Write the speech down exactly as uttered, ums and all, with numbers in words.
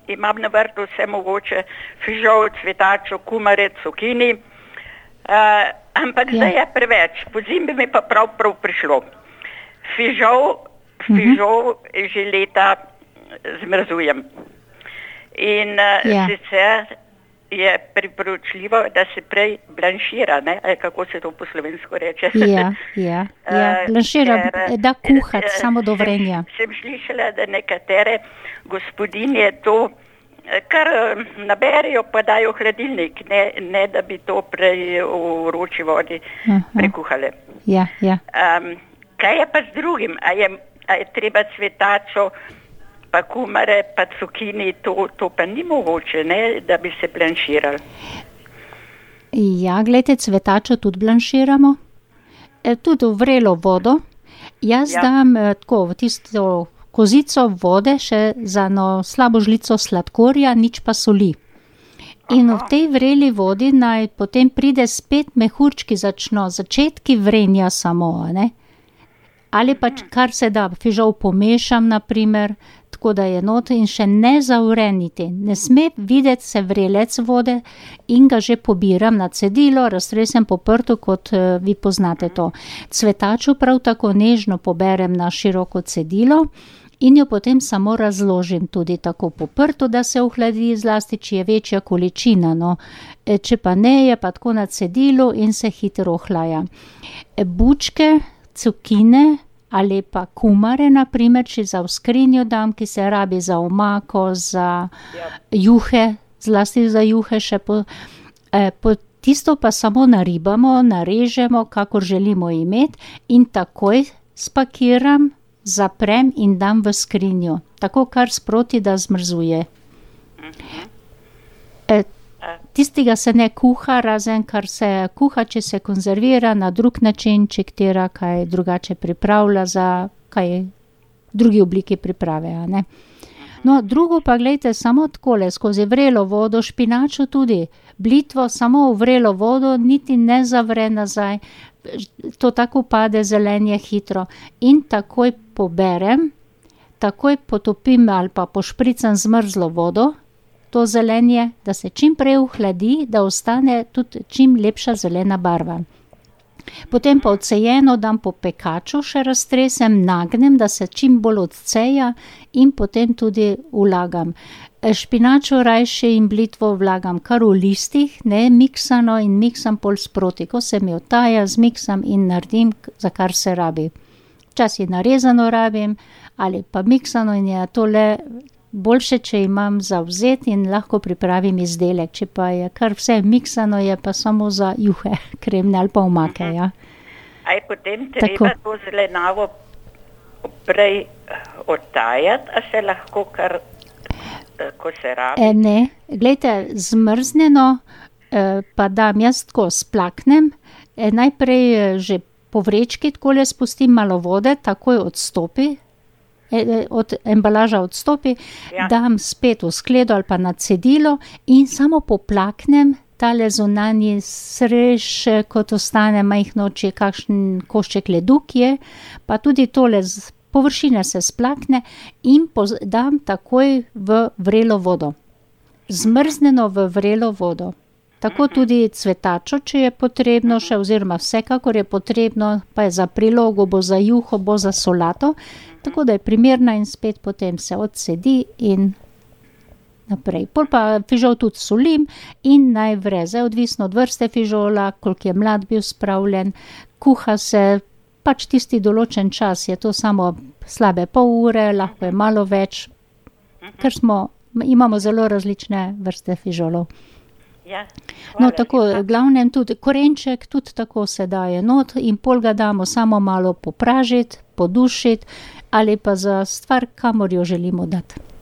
imam na vrtu vse mogoče, fižol, cvetačo, kumare, cukini, uh, ampak ja. Zdaj je preveč. Po zimi bi mi pa prav prav prišlo. Fižol, fižol uh-huh. že leta zmrzujem. In uh, ja. Sicer je priporočljivo, da se prej blanšira, ne? Kako se to po slovensko reče? Ja, ja, ja. Blanšira, uh, da kuhati uh, samo do vrenja. Sem, sem slišala, da nekatere gospodinje to kar naberijo, pa dajo v hladilnik, ne, ne da bi to prej v vroči vodi uh-huh. prekuhale. Ja, ja. Um, kaj je pa z drugim? A je, a je treba cvetačo, pa kumare, pa cukini, to, to pa ni mogoče, ne, da bi se blanširali. Ja, gledajte, cvetačo tudi blanširamo, e, tudi v vrelo vodo. Jaz ja. dam e, tako v tisto kozico vode še za no slabo žlico sladkorja, nič pa soli. In Aha. v tej vreli vodi naj potem pride spet mehurčki začno, začetki vrenja samo, ne. Ali pa kar se da, fižol pomešam, na primer, tako da je not in še ne zaureniti. Ne sme videti se vrelec vode in ga že pobiram na cedilo, raztresem po prtu, kot uh, vi poznate to. Cvetačo prav tako nežno poberem na široko cedilo in jo potem samo razložim tudi tako po prtu, da se ohladi, zlasti, če je večja količina. No. E, če pa ne, je pa tako na cedilu in se hitro ohlaja. E, bučke, cukine ali pa kumare, na primer, če za v skrinjo dam, ki se rabi za omako, za ja. juhe, zlasti za juhe še po, eh, po tisto pa samo naribamo, narežemo, kakor želimo imeti in takoj spakiram, zaprem in dam v skrinjo. Tako kar sproti, da zmrzuje. Eh, Tistega se ne kuha, razen kar se kuha, če se konzervira na drug način, če katera kaj drugače pripravlja za kaj drugi obliki priprave. A ne? No, drugo pa gledajte, samo takole, skozi vrelo vodo, špinačo tudi, blitvo samo v vrelo vodo, niti ne zavre nazaj, to tako pade zelenje hitro in takoj poberem, takoj potopim ali pa pošpricam zmrzlo vodo, to zelenje, da se čim prej ohladi, da ostane tudi čim lepša zelena barva. Potem pa odcejeno dam po pekaču, še raztresem, nagnem, da se čim bolj odceja in potem tudi vlagam. Špinačo rajše in blitvo vlagam kar v listih, ne miksano in miksam pol sproti. Ko se mi otaja, zmiksam in naredim, za kar se rabi. Včasih narezano rabim ali pa miksano in je tole boljše, če imam za vzeti in lahko pripravim izdelek. Če pa je kar vse miksano, je pa samo za juhe, kremne ali pa omake, ja. A je potem treba to zelenavo prej odtajati, a se lahko kar, ko se rabi? E, ne, glejte, zmrzneno eh, pa dam jaz tako splaknem, e, najprej že po vrečki takole spustim malo vode, takoj odstopi, od embalaža odstopi, ja. Dam spet v skledo ali pa na cedilo in samo poplaknem tale zunanji srež, kot ostane majhno, če kakšen košček ledu je, pa tudi tole z površine se splakne in dam takoj v vrelo vodo. Zmrzneno v vrelo vodo. Tako tudi cvetačo, če je potrebno še, oziroma vsekakor je potrebno, pa je za prilogo, bo za juho, bo za solato, tako da je primerna in spet potem se odsedi in naprej. Pol pa fižol tudi solim in naj vreze, odvisno od vrste fižola, koliko je mlad bil spravljen, kuha se pač tisti določen čas, je to samo slabe pol ure, lahko je malo več, ker smo, imamo zelo različne vrste fižolov. Ja, no, tako, v glavnem tudi korenček, tudi tako se daje not in pol ga damo samo malo popražiti, podušiti ali pa za stvar, kamor jo želimo dati.